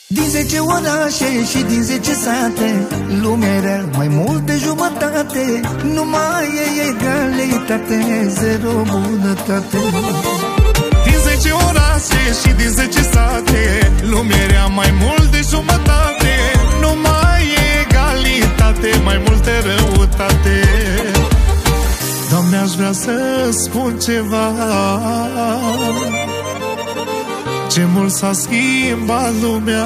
Din 10 orașe și din 10 sate, lumea era mai mult de jumătate. Nu mai e egalitate, zero bunătate. Din 10 orașe și din 10 sate, lumea era mai mult de jumătate. Nu mai e egalitate, mai multă răutate. Doamne, aș vrea să spun ceva, ce mult s-a schimbat lumea.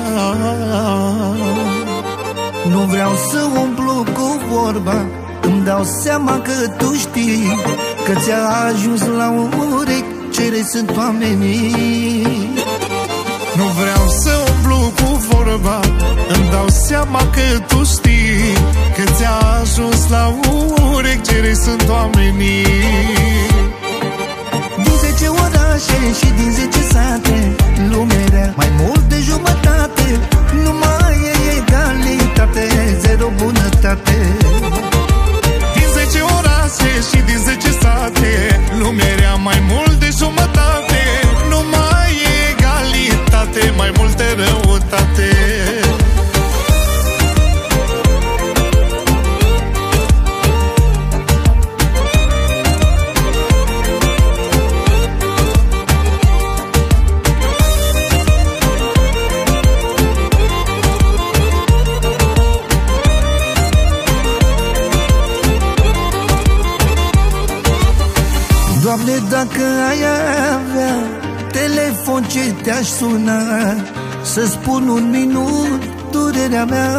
Nu vreau să umplu cu vorba, îmi dau seama că tu știi că ți-a ajuns la urechi ce rei sunt oamenii. Nu vreau să umplu cu vorba, îmi dau seama că tu știi că ți-a ajuns la urechi ce rei sunt oamenii. Din 10 orașe și din 10 sate, lumea era mai mult de jumătate. Nu mai e egalitate, zero bunătate. Din 10 orașe și din 10 sate, lumea era mai mult de jumătate. Nu mai e egalitate, mai multă răutate. Doamne, dacă ai avea telefon ce te-aș suna, să spun un minut durerea mea.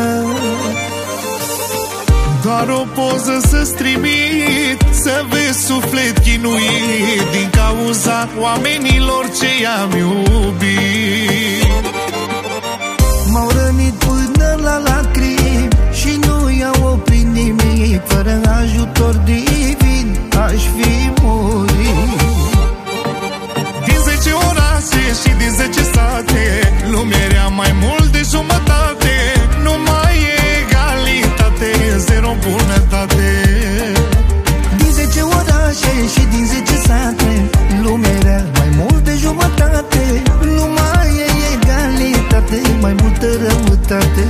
Doar o poză să-ți trimit, să vezi suflet chinuit din cauza oamenilor ce i-am iubit. M-au rănit până la lacrimi și nu i-au oprit nimic. Fără ajutor divin aș fi murit. Din 10 orașe și din 10 sate, lumea era mai mult de jumătate. Nu mai e egalitate, zero bunătate. Din 10 orașe și din 10 sate, lumea era mai mult de jumătate. Nu mai e egalitate, mai multă răutate.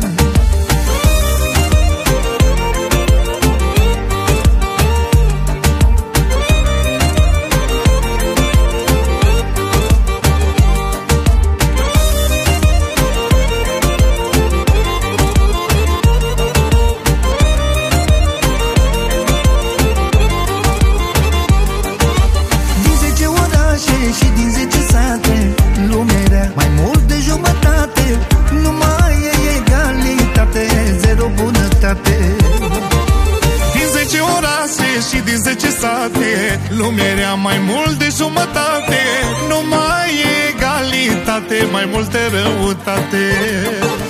Și din 10 sate, lumea era mai mult de jumătate. Nu mai e egalitate, zero bunătate. Din 10 orașe și din 10 sate, lumea era mai mult de jumătate. Nu mai e egalitate, mai multă răutate.